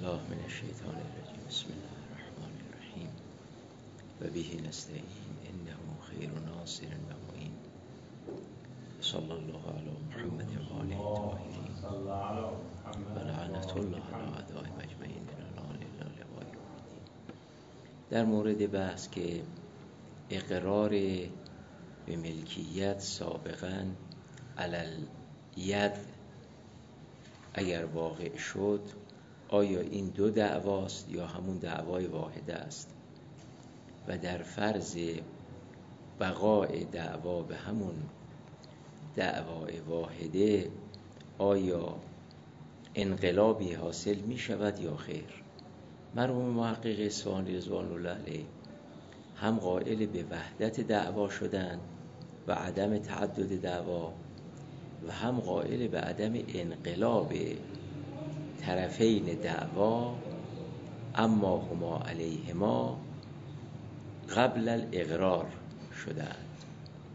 الله من الشیطان الرجیم. بسم الله الرحمن الرحیم و به نستعین انه خیر ناصر و معین. صلی الله علی محمد و آله الطاهرین و لعنت الله علی اعدائهم اجمعین من الان الی لقاء یوم الدین. در مورد بحث که اقرار به ملکیت سابقاً علی الید اگر واقع شد، آیا این دو دعواست یا همون دعوای واحده است؟ و در فرض بقای دعوا به همون دعوای واحده آیا انقلابی حاصل می شود یا خیر؟ مرحوم محقق اصفهانی رضوان الله علیه هم قائل به وحدت دعوا شدند و عدم تعدد دعوا و هم قائل به عدم انقلاب طرفین دعوا، اما هما علیهما قبل الاقرار شدند.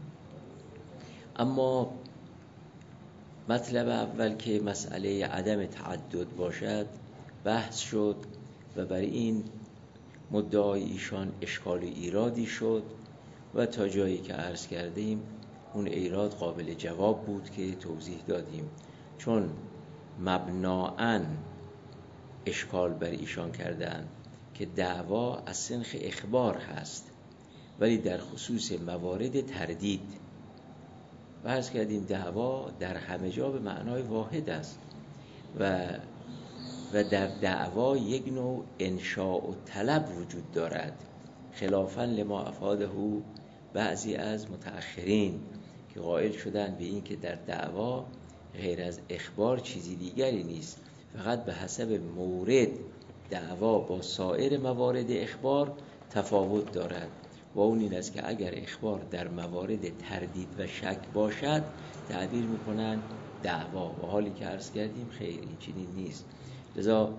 اما مطلب اول که مسئله عدم تعدد باشد بحث شد و برای این مدعای ایشان اشکال و ایرادی شد و تا جایی که عرض کردیم اون ایراد قابل جواب بود که توضیح دادیم، چون مبنااً اشکال بر ایشان کردن که دعوا از سنخ اخبار هست ولی در خصوص موارد تردید، و عرض کردیم دعوا در همه جا به معنای واحد است و در دعوا یک نوع انشاء و طلب وجود دارد، خلافاً لما افاده بعضی از متأخرین که قائل شدن به این که در دعوا غیر از اخبار چیزی دیگری نیست، فقط به حسب مورد دعوا با سایر موارد اخبار تفاوت دارد و اون این است که اگر اخبار در موارد تردید و شک باشد تعبیر میکنن دعوا، و حالی که عرض کردیم خیر این چنین نیست. لذا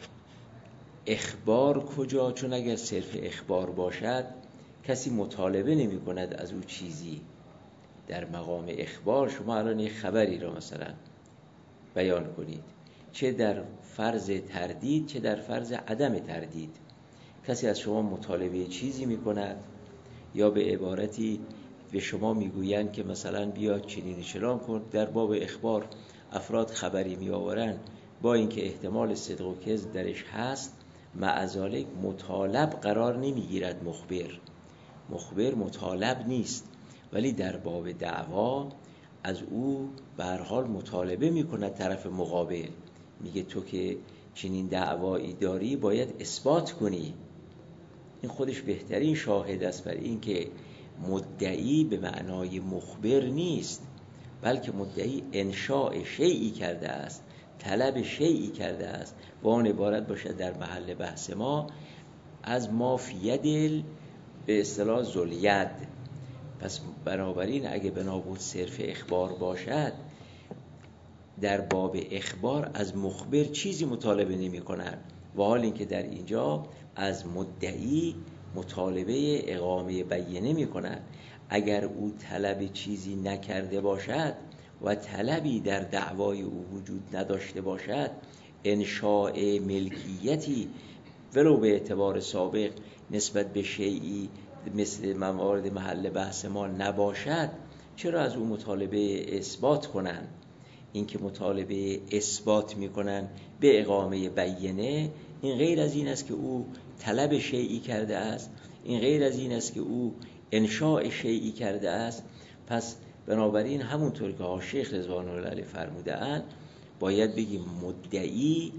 اخبار کجا؟ چون اگر صرف اخبار باشد کسی مطالبه نمی کند از او چیزی. در مقام اخبار شما الان یک خبری را مثلا بیان کنید، چه در فرض تردید چه در فرض عدم تردید، کسی از شما مطالبه چیزی می کند یا به عبارتی به شما می گویند که مثلا بیا چنین چنان کن. در باب اخبار افراد خبری می آورند با اینکه احتمال صدق و کذب درش هست، معذالک مطالب قرار نمی گیرد. مخبر مطالب نیست، ولی در باب دعوا از او به هر حال مطالبه میکند طرف مقابل، میگه تو که چنین دعوایی داری باید اثبات کنی. این خودش بهترین شاهد است بر این که مدعی به معنای مخبر نیست، بلکه مدعی انشاء شیئی کرده است، طلب شیئی کرده است و آن عبارت باشد در محل بحث ما از ما فی ید به اصطلاح ذوالید. پس بنابراین اگه بنابود صرف اخبار باشد، در باب اخبار از مخبر چیزی مطالبه نمی کنند، و حال اینکه در اینجا از مدعی مطالبه اقامه بیینه می کنند. اگر او طلب چیزی نکرده باشد و طلبی در دعوای او وجود نداشته باشد، انشاء ملکیتی ولو به اعتبار سابق نسبت به شیئی مثل موارد محل بحث ما نباشد، چرا از او مطالبه اثبات کنن؟ این که مطالبه اثبات میکنن به اقامه بیینه، این غیر از این است که او طلب شیئی کرده است، این غیر از این است که او انشاء شیئی کرده است. پس بنابراین همونطور که شیخ رضوان الله علیه فرموده اند باید بگیم مدعی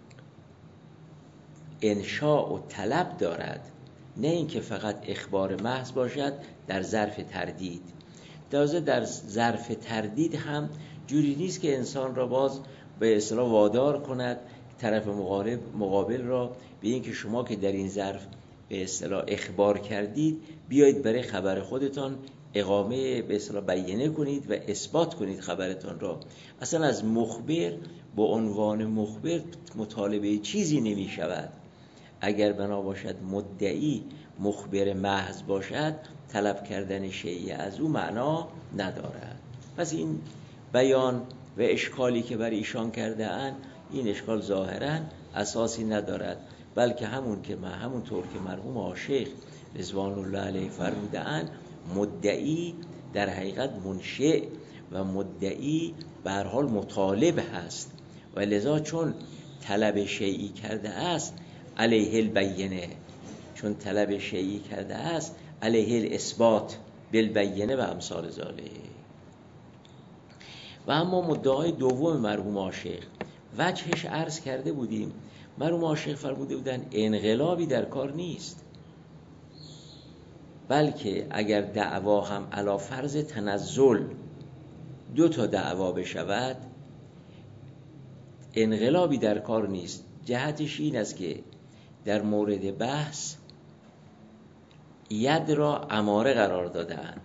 انشاء و طلب دارد، نه اینکه فقط اخبار محض باشد در ظرف تردید. در ظرف تردید هم جوری نیست که انسان را باز به اصطلاح وادار کند طرف مقابل را به اینکه شما که در این ظرف به اصطلاح اخبار کردید بیایید برای خبر خودتان اقامه به اصطلاح بیانه کنید و اثبات کنید خبرتان را. اصلا از مخبر به عنوان مخبر مطالبه چیزی نمی شود. اگر بنا باشد مدعی مخبر محض باشد، طلب کردن شیء از او معنا ندارد. پس این بیان و اشکالی که بر ایشان کرده اند، این اشکال ظاهرا اساسی ندارد، بلکه همونطور که مرحوم عاشق رضوان الله علیه فرمودند، مدعی در حقیقت منشئ و مدعی به هر حال مطالب هست و لذا چون طلب شیئی کرده است علیه البینه، چون طلب شیئی کرده است علیه الاثبات بالبینه و امثال ذالک. و اما مدعای دوم مرحوم عاشق وجهش عرض کرده بودیم. مرحوم عاشق فرموده بودن انقلابی در کار نیست، بلکه اگر دعوا هم علی فرض تنزل 2 تا دعوا بشود، انقلابی در کار نیست. جهتش این است که در مورد بحث ید را اماره قرار دادن.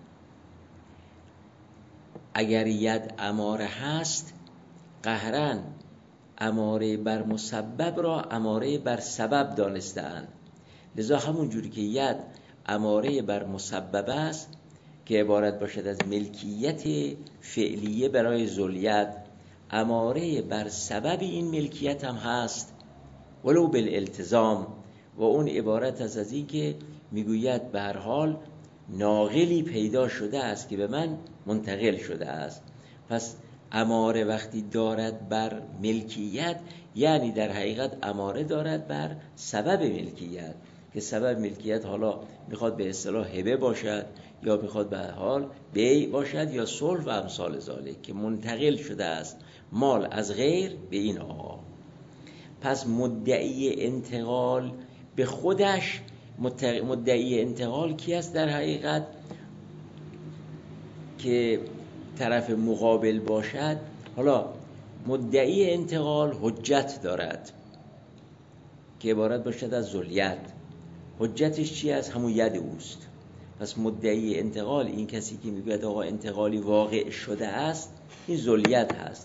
اگر ید اماره هست، قهرن اماره بر مسبب را اماره بر سبب دانستند. لذا همون جوری که ید اماره بر مسبب است که عبارت باشد از ملکیت فعلیه برای ذوالید، اماره بر سبب این ملکیت هم هست ولو بالالتزام، و اون عبارت از این که میگوید به هر حال ناقلی پیدا شده است که به من منتقل شده است. پس اماره وقتی دارد بر ملکیت، یعنی در حقیقت اماره دارد بر سبب ملکیت، که سبب ملکیت حالا میخواد به اصطلاح هبه باشد یا میخواد به هر حال بیع باشد یا صلح و امثال ذالک، که منتقل شده است مال از غیر به این آقا. پس مدعی انتقال به خودش، مدعی انتقال کی است در حقیقت که طرف مقابل باشد؟ حالا مدعی انتقال حجت دارد که عبارت باشد از ذوالید. حجتش چی است؟ همون ید اوست. پس مدعی انتقال این کسی که میگوید آقا انتقالی واقع شده است، این ذوالید هست.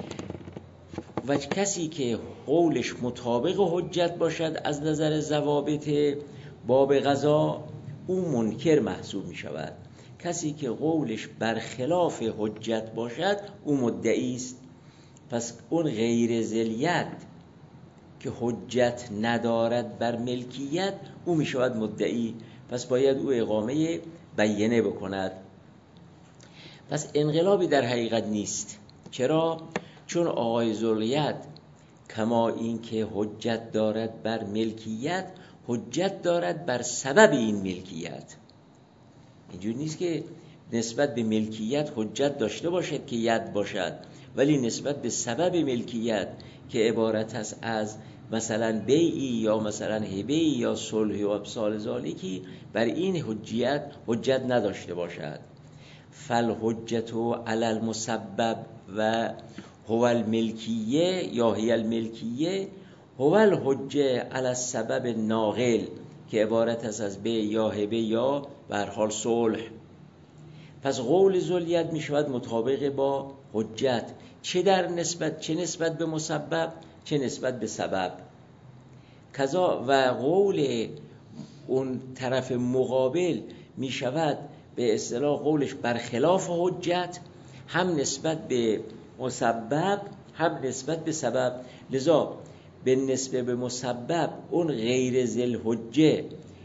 و کسی که قولش مطابق حجت باشد از نظر ضوابط باب قضا، اون منکر محسوب می شود. کسی که قولش برخلاف حجت باشد اون مدعی است. پس اون غیر ذوالید که حجت ندارد بر ملکیت، او می شود مدعی. پس باید او اقامه بینه بکند. پس انقلابی در حقیقت نیست. چرا؟ چون آقای ذوالید کما این که حجت دارد بر ملکیت، حجت دارد بر سبب این ملکیت. اینجور نیست که نسبت به ملکیت حجت داشته باشد که ید باشد، ولی نسبت به سبب ملکیت که عبارت است از مثلا بیعی یا مثلا هبه‌ای یا صلح و امثال ذالکی، بر این حجت نداشته باشد. فالحجت علی المسبب و هو الملکیه یا هی الملکیه هو الحجه علی السبب ناقل که عبارت است از بیع یا هبه یا به هر حال صلح. پس قول ذوالید می شود مطابق با حجت، چه نسبت به مسبب، چه نسبت به سبب. کذا و قول اون طرف مقابل می شود به اصطلاح قولش برخلاف حجت، هم نسبت به مسبب هم نسبت به سبب. لذا به نسبت به مسبب اون غیر ذی الحجه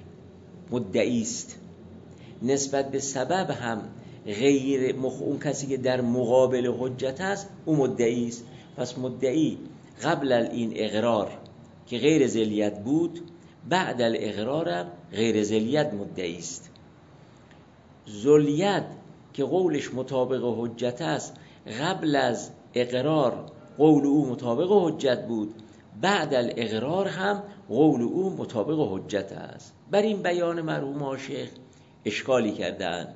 مدعی است، نسبت به سبب هم غیر اون کسی که در مقابل حجت است اون مدعی است. پس مدعی قبل این اقرار که غیر ذیلیت بود، بعد الاقرار هم غیر ذیلیت مدعی است. ذوالید که قولش مطابق حجت است، قبل از اقرار قول او مطابق حجت بود، بعد الاقرار هم قول او مطابق حجت است. بر این بیان مرحوم عاشق اشکالی کردند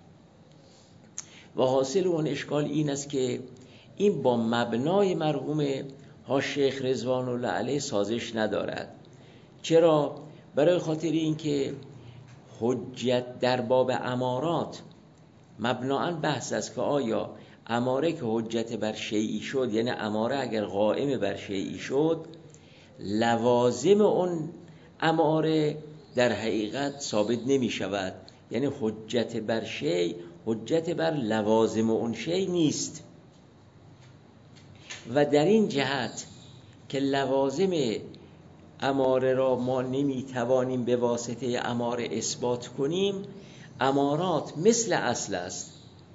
و حاصل اون اشکال این است که این با مبنای مرحوم عاشق رضوان الله علیه سازش ندارد. چرا؟ برای خاطر این که حجت در باب امارات مبنااً بحث است که آیا اماره که حجت بر شیئی شد، یعنی اماره اگر قائم بر شیئی شد، لوازم اون اماره در حقیقت ثابت نمی شود. یعنی حجت بر شیء حجت بر لوازم اون شیء نیست. و در این جهت که لوازم اماره را ما نمیتوانیم به واسطه اماره اثبات کنیم، امارات مثل اصل است.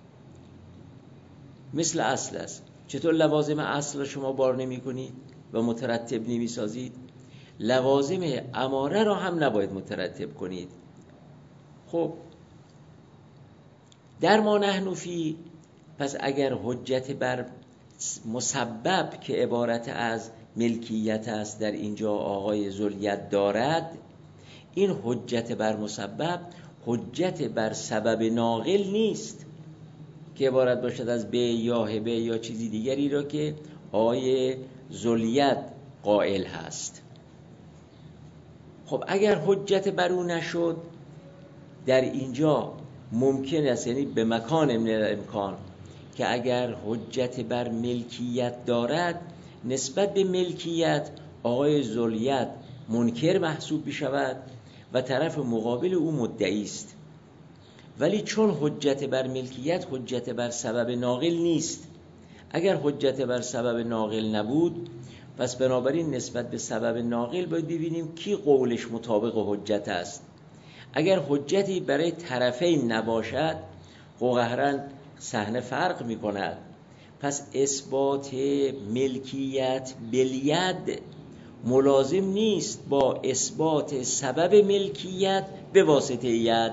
مثل اصل است. چطور لوازم اصل را شما بار نمی کنید و مترتب نمی سازید؟ لوازم اماره را هم نباید مترتب کنید. خب در ما نحن فی، پس اگر حجت بر مسبب که عبارت از ملکیت است در اینجا آقای ذوالید دارد، این حجت بر مسبب حجت بر سبب ناقل نیست که عبارت باشد از به یا هبه یا چیزی دیگری را که آقای ذوالید قائل هست. خب اگر حجت بر او نشد، در اینجا ممکن است، یعنی به مکان من الامکان، که اگر حجت بر ملکیت دارد، نسبت به ملکیت آقای ذوالید منکر محسوب بشود و طرف مقابل او مدعی است. ولی چون حجت بر ملکیت حجت بر سبب ناقل نیست، اگر حجت بر سبب ناقل نبود، پس بنابراین نسبت به سبب ناقل باید ببینیم کی قولش مطابق حجت است. اگر حجتی برای طرفین نباشد، قهرن صحنه فرق می کند. پس اثبات ملکیت بالید ملازم نیست با اثبات سبب ملکیت به واسطه ید.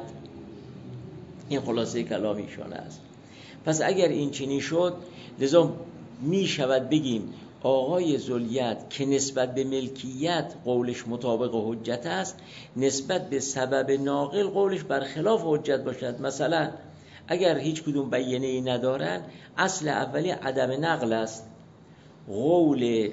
این خلاصه کلام ایشان است. پس اگر این چنین شد، لذا می شود بگیم آقای ذوالید که نسبت به ملکیت قولش مطابق حجت است، نسبت به سبب ناقل قولش برخلاف حجت باشد. مثلا اگر هیچ کدوم بیانه‌ای ندارن، اصل اولی عدم نقل است، قول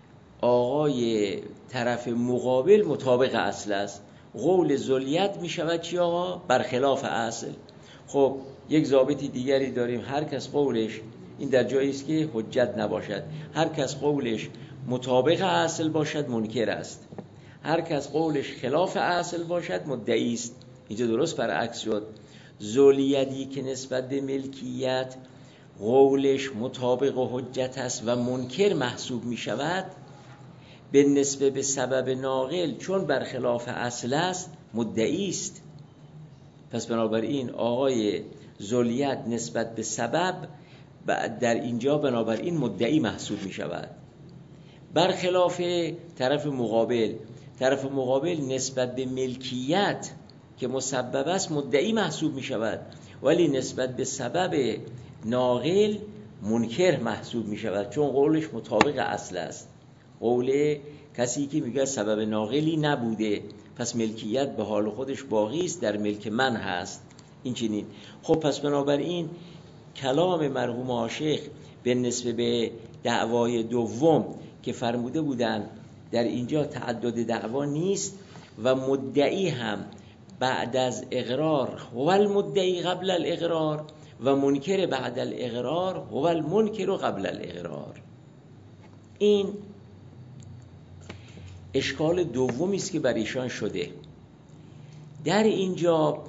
آقای طرف مقابل مطابق اصل است، قول ذوالید می شود چی آقا؟ برخلاف اصل. خب یک ضابطی دیگری داریم، هر کس قولش، این در جایی است که حجت نباشد، هر کس قولش مطابق اصل باشد منکر است، هر کس قولش خلاف اصل باشد مدعی است. اینجا درست برعکس شد. ذوالیدی که نسبت به ملکیت قولش مطابق حجت است و منکر محسوب می شود، به نسبت به سبب ناقل چون برخلاف اصل است مدعی است. پس بنابراین آقای ذوالید نسبت به سبب در اینجا بنابراین مدعی محسوب می شود، برخلاف طرف مقابل. طرف مقابل نسبت به ملکیت که مسبب است مدعی محسوب می شود، ولی نسبت به سبب ناقل منکر محسوب می شود، چون قولش مطابق اصل است. قول کسی که میگه سبب ناقلی نبوده، پس ملکیت به حال خودش باقی است، در ملک من هست. این چنین. خب پس بنابراین کلام مرحوم عاشق به نسبت به دعوای دوم که فرموده بودند در اینجا تعدد دعوا نیست و مدعی هم بعد از اقرار هو المدعی قبل الاقرار و منکر بعد الاقرار هو المنکر قبل الاقرار. این اشکال دومی است که بر ایشان شده. در اینجا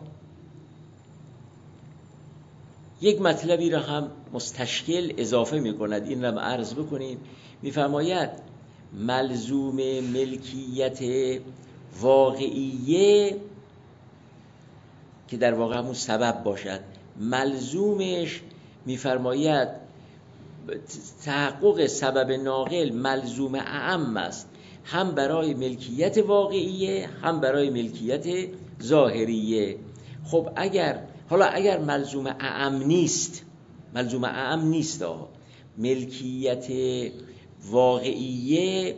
یک مطلبی را هم مستشکل اضافه می کند، این را عرض بکنیم. می فرماید ملزوم ملکیت واقعیه که در واقع همون سبب باشد، ملزومش می فرماید تحقق سبب ناقل ملزوم اعم است، هم برای ملکیت واقعیه هم برای ملکیت ظاهریه. خب اگر ملزوم اعم نیست، ملزوم اعم نیست ملکیت واقعیه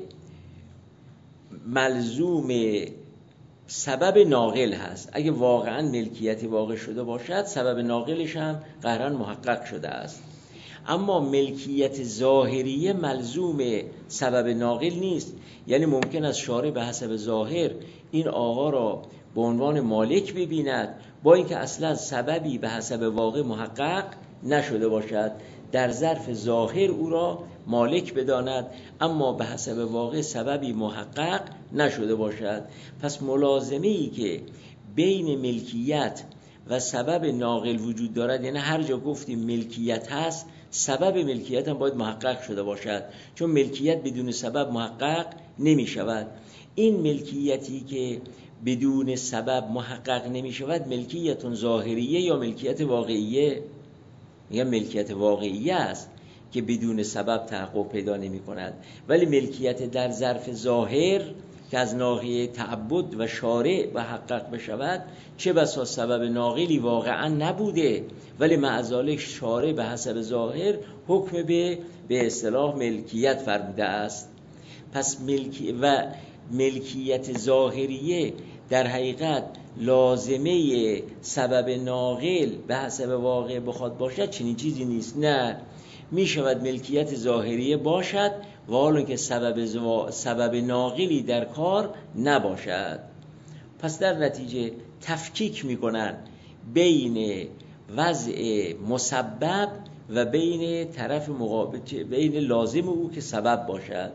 ملزوم سبب ناقل هست. اگه واقعا ملکیت واقع شده باشد، سبب ناقلش هم قهرن محقق شده است. اما ملکیت ظاهریه ملزوم سبب ناقل نیست، یعنی ممکن است شارع به حسب ظاهر این آقا را به عنوان مالک ببیند، با اینکه اصلا سببی به حسب واقع محقق نشده باشد، در ظرف ظاهر او را مالک بداند، اما به حسب واقع سببی محقق نشده باشد. پس ملازمه‌ای که بین ملکیت و سبب ناقل وجود دارد، یعنی هر جا گفتیم ملکیت هست، سبب ملکیت هم باید محقق شده باشد، چون ملکیت بدون سبب محقق نمی شود. این ملکیتی که بدون سبب محقق نمی شود ملکیت ظاهریه یا ملکیت واقعیه؟ میگم ملکیت واقعیه است که بدون سبب تحقق پیدا نمی کند، ولی ملکیت در ظرف ظاهر که از ناحیه تعبد و شارع محقق بشود، چه بسا سبب ناقلی واقعا نبوده ولی معذالک شارع به حسب ظاهر حکم به اصطلاح ملکیت فرموده است. پس ملکیت ظاهریه در حقیقت لازمه سبب ناقل به حسب واقع بخواد باشد چنین چیزی نیست. نه، می شود ملکیت ظاهریه باشد و حالا که سبب ناقلی در کار نباشد. پس در نتیجه تفکیک می کنن بین وضع مسبب و بین طرف مقابل، بین لازم او که سبب باشد.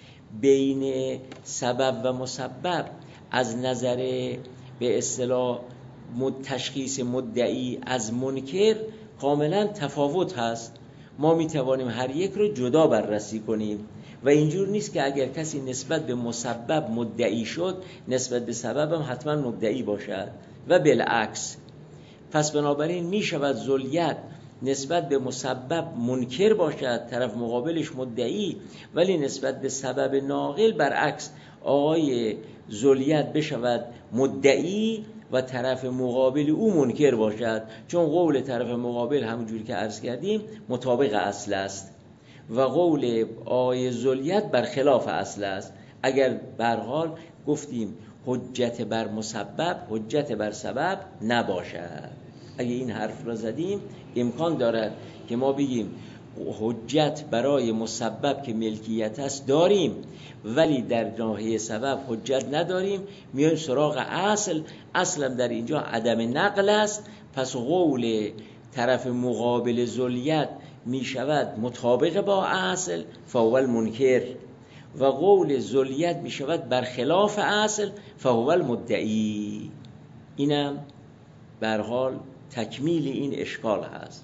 بین سبب و مسبب از نظر به اصطلاح تشخیص مدعی از منکر کاملا تفاوت هست. ما می توانیم هر یک رو جدا بررسی کنیم و اینجور نیست که اگر کسی نسبت به مسبب مدعی شد نسبت به سبب هم حتما مدعی باشد و بالعکس. پس بنابراین می شود ذلیت نسبت به مسبب منکر باشد، طرف مقابلش مدعی، ولی نسبت به سبب ناقل برعکس، آقای ذلیت بشود مدعی و طرف مقابل او منکر باشد، چون قول طرف مقابل همونجوری که عرض کردیم مطابق اصل است و قول آقای ذلیت برخلاف اصل است. اگر به هر حال گفتیم حجت بر مسبب حجت بر سبب نباشد. اگه این حرف را زدیم امکان دارد که ما بگیم حجت برای مسبب که ملکیت است داریم ولی در ناحیه سبب حجت نداریم، میایم سراغ اصلم در اینجا عدم نقل است. پس قول طرف مقابل ذلیت می شود مطابق با اصل فهو المنکر و قول ذلیت می شود برخلاف اصل فهو المدعی. اینم به هر حال تکمیل این اشکال هست.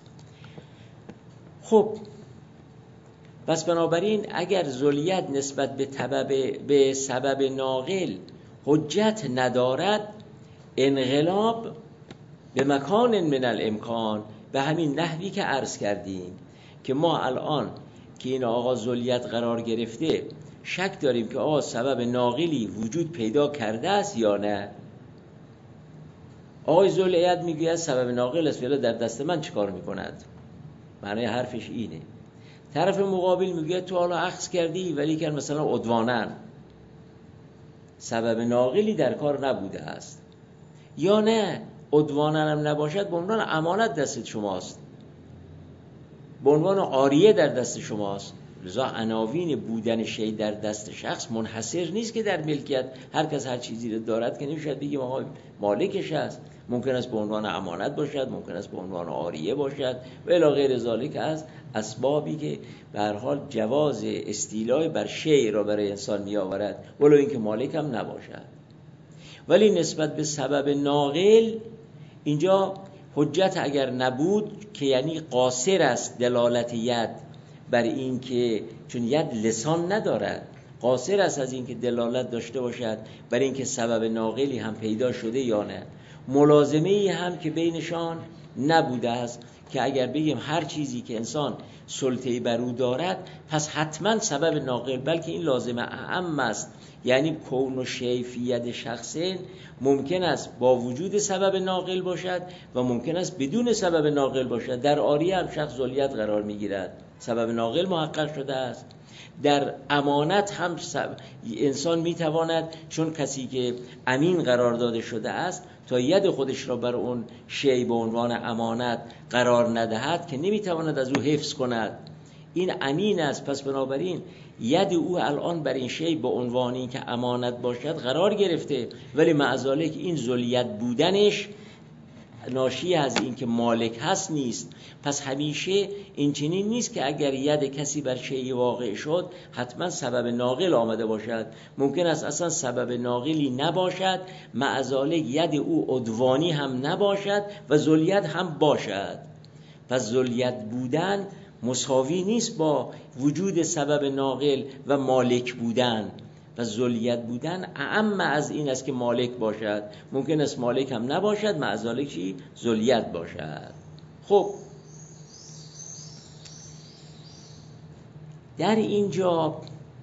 خب پس بنابراین اگر ذلیت نسبت به سبب ناقل حجت ندارد، انقلاب به مکان من الامکان، به همین نحوی که عرض کردیم که ما الان که این آقا ذلیت قرار گرفته شک داریم که آقا سبب ناقلی وجود پیدا کرده است یا نه. آقای ذلیت میگه سبب ناقل است، ولی در دست من چیکار میکند؟ معنی حرفش اینه. طرف مقابل میگه تو حالا اخذ کردی ولی که مثلا عدوانن سبب ناقلی در کار نبوده است، یا نه عدوانن هم نباشد به عنوان امانت دست شماست، به عنوان عاریه در دست شماست. لذا عناوین بودن شی در دست شخص منحصر نیست که در ملکیت هر کس هر چیزی رو دارد که نمیشه بگیم آقا مالکش است. ممکن است به عنوان امانت باشد، ممکن است به عنوان عاریه باشد و الی غیر ذالک از اسبابی که به هر حال جواز استیلای بر شی را برای انسان می آورد ولو اینکه مالک هم نباشد. ولی نسبت به سبب ناقل اینجا حجت اگر نبود که یعنی قاصر است دلالت ید بر این که چون ید لسان ندارد، قاصر است از این که دلالت داشته باشد بر این که سبب ناقلی هم پیدا شده یا نه. ملازمه ای هم که بینشان نبوده است که اگر بگیم هر چیزی که انسان سلطه‌ای بر او دارد پس حتما سبب ناقل، بلکه این لازمه اعم است، یعنی کون و شیفیت شخصین ممکن است با وجود سبب ناقل باشد و ممکن است بدون سبب ناقل باشد. در عاریه هم شخص ذلیت قرار میگیرد، سبب ناقل محقق شده است. در امانت هم انسان میتواند چون کسی که امین قرار داده شده است تا ید خودش را بر اون شی به عنوان امانت قرار ندهد که نمیتواند از او حفظ کند، این امین است. پس بنابراین ید او الان بر این شی به عنوان این که امانت باشد قرار گرفته، ولی معذالک این ذلیت بودنش ناشی از این که مالک هست نیست. پس همیشه این چنین نیست که اگر ید کسی بر شیء واقع شد حتما سبب ناقل آمده باشد. ممکن است اصلا سبب ناقلی نباشد، معذالک ید او عدوانی هم نباشد و ذلیت هم باشد. پس ذلیت بودن مساوی نیست با وجود سبب ناقل و مالک بودن و ذلیت بودن. اعم از این است که مالک باشد، ممکن است مالک هم نباشد، مع ذلک چی؟ ذلیت باشد. خب در اینجا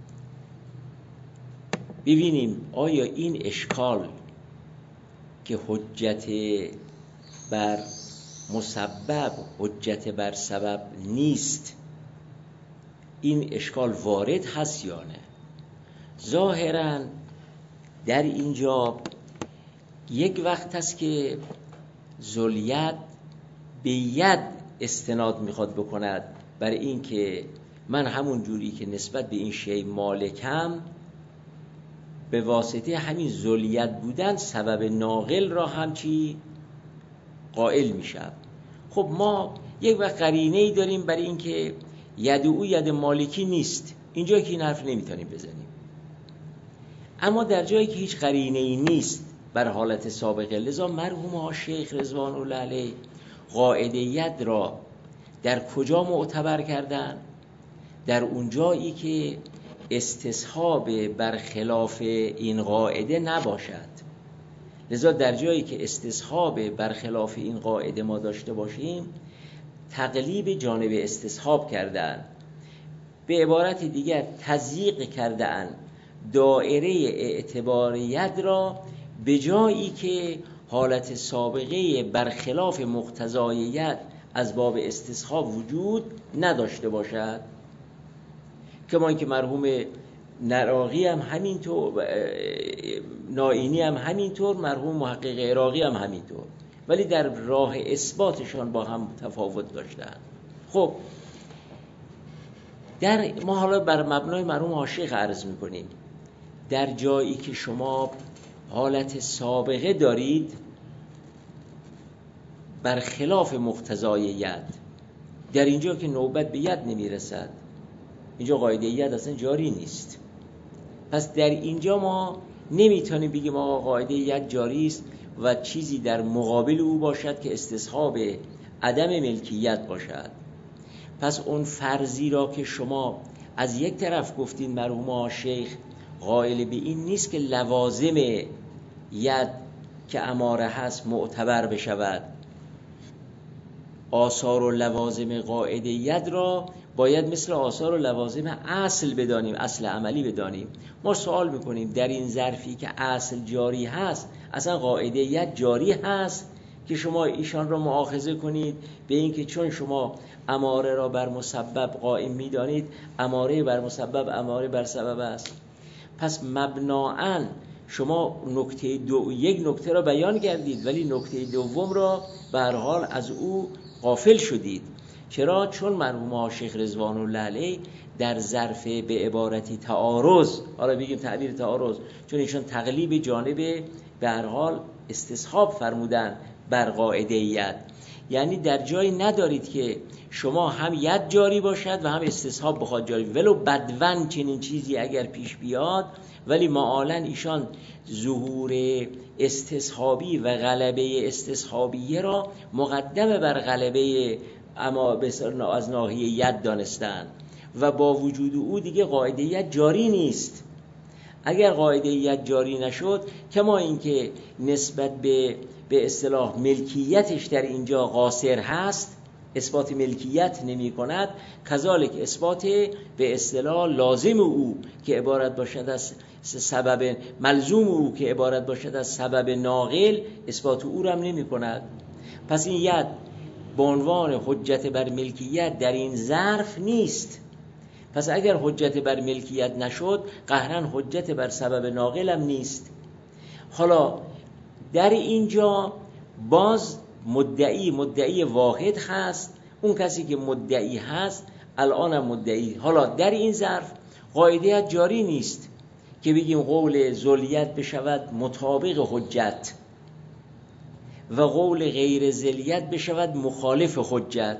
ببینیم آیا این اشکال که حجت بر مسبب حجت بر سبب نیست، این اشکال وارد هست یا نه؟ ظاهراً در اینجا یک وقت هست که ذلیت به ید استناد میخواد بکند برای این که من همون جوری که نسبت به این شی مالکم، به واسطه همین ذلیت بودن سبب ناقل را هم چی؟ قائل میشم. خب ما یک وقت قرینه‌ای داریم برای این که ید او ید مالکی نیست، اینجا که این حرف نمیتونیم بزنیم. اما در جایی که هیچ قرینه‌ای نیست بر حالت سابقه، لذا مرحوم شیخ رضوان الله علیه قاعده ید را در کجا معتبر کردن؟ در اون جایی که استصحاب برخلاف این قاعده نباشد. لذا در جایی که استصحاب برخلاف این قاعده ما داشته باشیم، تقلیب جانب استصحاب کردن، به عبارت دیگر تضییق کردن دائره اعتباریت را، به جایی که حالت سابقه برخلاف مقتضاییت از باب استصحاب وجود نداشته باشد. کما اینکه مرحوم نراقی هم همینطور، نائینی هم همینطور، مرحوم محقق عراقی هم همینطور، ولی در راه اثباتشان با هم تفاوت داشتن. خب ما حالا بر مبنای مرحوم شیخ عرض میکنیم، در جایی که شما حالت سابقه دارید برخلاف مقتضاییت، در اینجا که نوبت به ید نمیرسد، اینجا قاعده ید اصلا جاری نیست. پس در اینجا ما نمیتونیم بگیم آقا قاعده ید جاری است و چیزی در مقابل او باشد که استصحاب عدم ملکیت باشد. پس اون فرضی را که شما از یک طرف گفتین مرحوم شیخ قائل به این نیست که لوازم ید که اماره هست معتبر بشود، آثار و لوازم قاعده ید را باید مثل آثار و لوازم اصل بدانیم، اصل عملی بدانیم. ما سوال میکنیم در این ظرفی که اصل جاری هست، اصلا قاعده ید جاری هست که شما ایشان را مؤاخذه کنید به این که چون شما اماره را بر مسبب قائم میدانید، اماره بر مسبب اماره بر سبب است. پس مبناً شما یک نکته را بیان کردید ولی نکته دوم را به هر حال از او غافل شدید. چرا؟ چون مرحوم شیخ رضوان الله علیه در ظرف به عبارتی تعارض، حالا بگیم تعبیر تعارض، چون ایشون تقلیب جانب به هر حال استصحاب فرمودن بر قاعده ید، یعنی در جایی ندارید که شما هم ید جاری باشد و هم استصحاب بخواد جاری، ولو بدون چنین چیزی اگر پیش بیاد، ولی معالاً ایشان ظهور استصحابی و غلبه استصحابیه را مقدم بر غلبه اما از ناحیه ید دانستند و با وجود او دیگه قاعده ید جاری نیست. اگر قاعده ید جاری نشد، کما اینکه نسبت به اصطلاح ملکیتش در اینجا قاصر هست، اثبات ملکیت نمی کند، کذالک اثبات به اصطلاح لازم او که عبارت باشد از سبب ملزوم او که عبارت باشد از سبب ناقل، اثبات او را هم نمی کند. پس این ید به عنوان حجت بر ملکیت در این ظرف نیست. پس اگر حجت بر ملکیت نشد، قهرن حجت بر سبب ناقل هم نیست. حالا در اینجا باز مدعی واحد هست، اون کسی که مدعی هست الان هم مدعی. حالا در این ظرف قاعده جاری نیست که بگیم قول ذلیت بشود مطابق حجت و قول غیر ذلیت بشود مخالف حجت.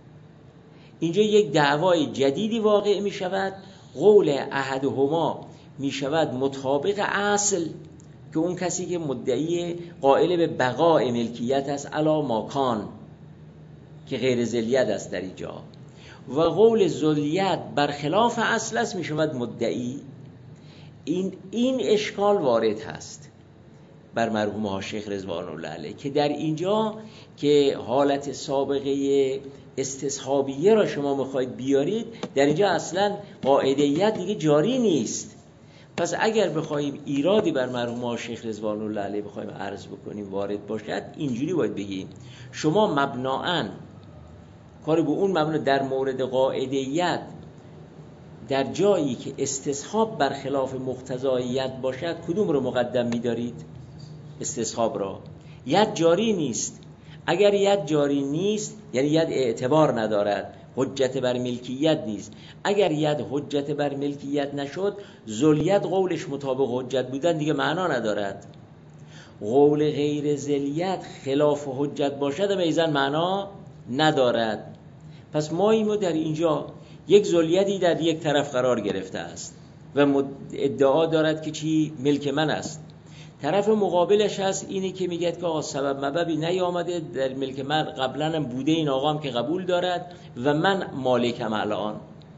اینجا یک دعوای جدیدی واقع می شود، قول احدهما می شود مطابق اصل که اون کسی که مدعی قائل به بقاء ملکیت است علی ماکان که غیر ذلیت است در اینجا، و قول ذلیت برخلاف اصل است میشود مدعی. این اشکال وارد هست بر مرحوم ها شیخ رضوان الله علیه که در اینجا که حالت سابقه استصحابیه را شما میخواید بیارید، در اینجا اصلا قاعده‌یت دیگه جاری نیست. پس اگر بخوایم ایرادی بر مرحوم ها شیخ رضوان الله علیه بخوایم عرض بکنیم وارد باشد، اینجوری باید بگیم شما مبناً کاری به اون مبنا در مورد قاعده‌یت در جایی که استصحاب برخلاف مقتضاییت باشد کدوم رو مقدم می‌دارید؟ استصحاب را. ید جاری نیست. اگر ید جاری نیست یعنی ید اعتبار ندارد، حجت بر ملکیت نیست. اگر ید حجت بر ملکیت نشد، ذلیت قولش مطابق حجت بودن دیگه معنا ندارد. قول غیر ذلیت خلاف حجت باشد اما ایزن معنا ندارد. پس ما اینو در اینجا یک ذلیتی در یک طرف قرار گرفته است و ادعا دارد که چی؟ ملک من است. طرف مقابلش هست اینی که میگه که آقا سبب مببی نیامده در ملک من، قبلا هم بوده، این آقا هم که قبول دارد و من مالکم الان.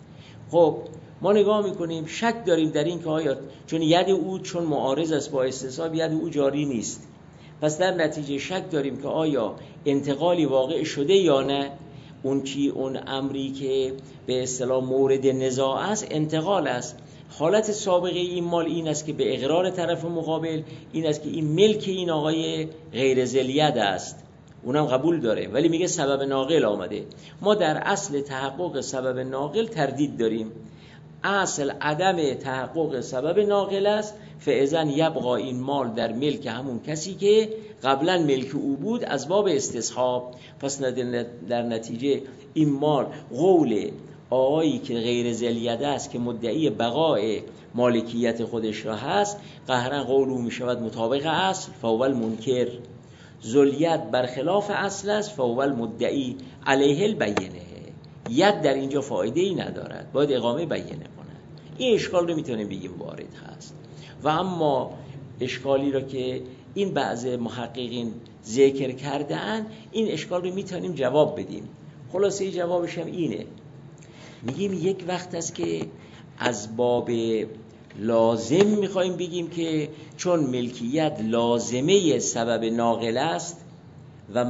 خب ما نگاه میکنیم شک داریم در این که آیا چون ید او چون معارض است با استصحاب ید او جاری نیست، پس در نتیجه شک داریم که آیا انتقالی واقع شده یا نه. اون امری که به اصطلاح مورد نزاع است انتقال است. حالت سابقه این مال این است که به اقرار طرف مقابل این است که این ملک این آقای غیر ذلیت است، اونم قبول داره، ولی میگه سبب ناقل آمده. ما در اصل تحقق سبب ناقل تردید داریم. اصل عدم تحقق سبب ناقل است، فاذا یبقى این مال در ملک همون کسی که قبلا ملک او بود از باب استصحاب. پس در نتیجه این مال قول آقایی که غیر ذلیت است که مدعی بقای مالکیت خودش را هست، قهرن قول او میشود مطابق اصل فهو المنکر. ذلیت برخلاف اصل است فهو المدعی علیه البینه. ید در اینجا فایده ای ندارد، باید اقامه بیانه کند. این اشکال رو میتونیم بگیم وارد هست. و اما اشکالی را که این بعض محققین ذکر کردن، این اشکال رو میتونیم جواب بدیم. خلاصه جوابش هم اینه، میگیم یک وقت است که از باب لازم میخوایم بگیم که چون ملکیت لازمه سبب ناقل است و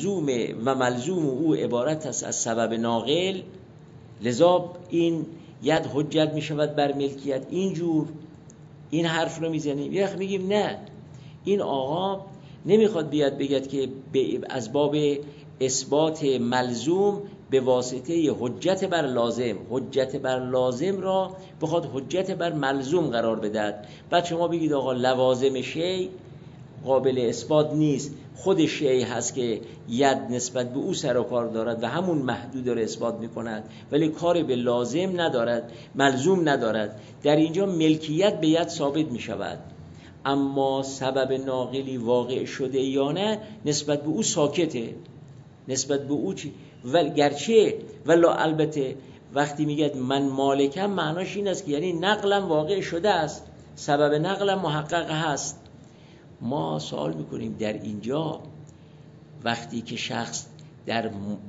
ملزوم او عبارت است از سبب ناقل، لذا این ید حجت میشود بر ملکیت. اینجور این حرف رو میزنیم. یه وقت میگیم نه، این آقا نمیخواد بیاد بگید که از باب اثبات ملزوم به واسطه حجت بر لازم، حجت بر لازم را بخواد حجت بر ملزوم قرار بدهد. بعد شما بگید آقا لوازم شی قابل اثبات نیست، خود شی هست که ید نسبت به او سر و کار دارد و همون محدود را اثبات میکند، ولی کار به لازم ندارد، ملزوم ندارد. در اینجا ملکیت به ید ثابت میشود، اما سبب ناقلی واقع شده یا نه نسبت به او ساکته. نسبت به او چی؟ گرچه ولا البته وقتی میگه من مالکم معناش این است که یعنی نقلم واقع شده است، سبب نقلم محقق هست. ما سوال میکنیم در اینجا وقتی که شخص در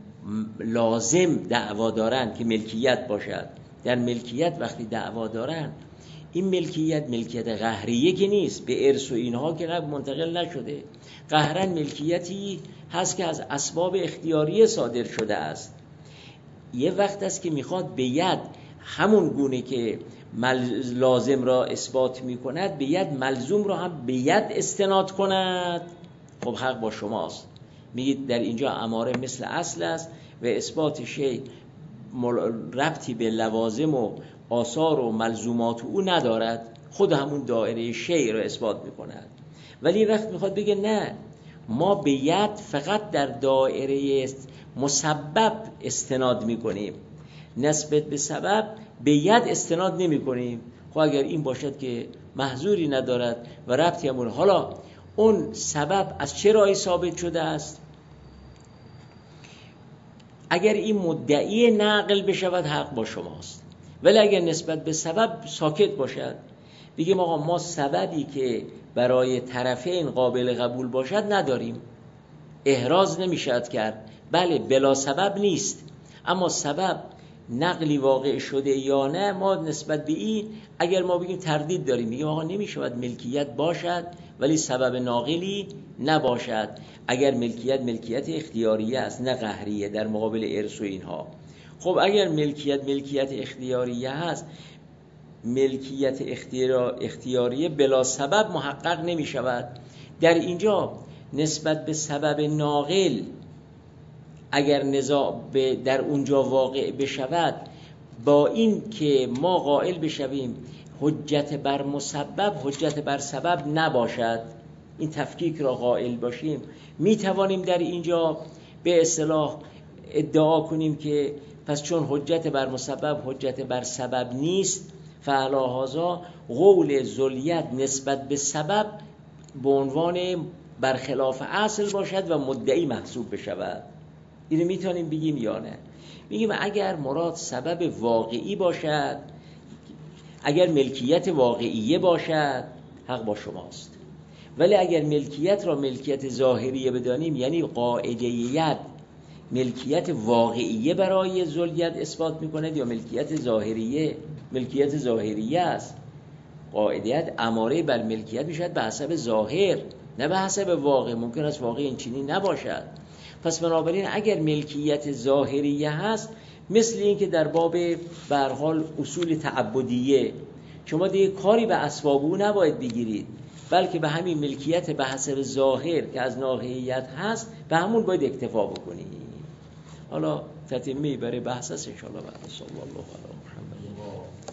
لازم دعوا دارن که ملکیت باشد، در ملکیت وقتی دعوا دارن، این ملکیت قهریه که نیست، به ارث و اینها که منتقل نشده. قهرن ملکیتی هست که از اسباب اختیاریه صادر شده است. یه وقت است که میخواد به ید همون گونه که لازم را اثبات میکند به ید ملزوم را هم به ید استناد کند. خب حق با شماست، میگید در اینجا اماره مثل اصل است و اثبات شی ربطی به لوازم و آثار و ملزومات او ندارد، خود همون دایره شی را اثبات میکند. ولی وقت میخواد بگه نه، ما به ید فقط در دایره مسبب استناد میکنیم، نسبت به سبب به ید استناد نمی کنیم. خب اگر این باشد که محظوری ندارد و ربطی همون. حالا اون سبب از چه راهی ثابت شده است؟ اگر این مدعی نقل بشود حق با شماست، ولی اگر نسبت به سبب ساکت باشد، بگیم آقا ما سببی که برای طرفین قابل قبول باشد نداریم، احراز نمیشد کرد. بله بلا سبب نیست، اما سبب نقلی واقع شده یا نه، ما نسبت به این اگر ما بگیم تردید داریم، میگیم آقا نمیشود ملکیت باشد ولی سبب ناقلی نباشد. اگر ملکیت اختیاریه است نه قهریه در مقابل ارث و اینها. خب اگر ملکیت اختیاریه هست، ملکیت اختیاریه بلا سبب محقق نمی شود. در اینجا نسبت به سبب ناقل اگر نزاع در اونجا واقع بشود، با این که ما قائل بشویم حجت بر مسبب حجت بر سبب نباشد، این تفکیک را قائل باشیم، می توانیم در اینجا به اصطلاح ادعا کنیم که پس چون حجت بر مسبب حجت بر سبب نیست، فعلی هذا قول ذوالید نسبت به سبب به عنوان برخلاف اصل باشد و مدعی محسوب بشود. اینو میتونیم بگیم یا نه؟ میگیم اگر مراد سبب واقعی باشد، اگر ملکیت واقعیه باشد، حق با شماست. ولی اگر ملکیت را ملکیت ظاهریه بدانیم، یعنی قاعده ید ملکیت واقعیه برای ذوالید اثبات میکند یا ملکیت ظاهریه است، قاعده ید اماره بر ملکیت میشد به حسب ظاهر نه به حسب واقع. ممکن است واقع این چنین نباشد. پس بنابراین اگر ملکیت ظاهریه هست، مثل این که در باب به هر حال اصول تعبدیه شما دیگه کاری به اسباب او نباید بگیرید، بلکه به همین ملکیت به حسب ظاهر که از ناحیت هست به همون باید اکتفا بکنید. حالا تتمه برای بحث است ان شاء الله. بعد صلی الله علیه و محمد.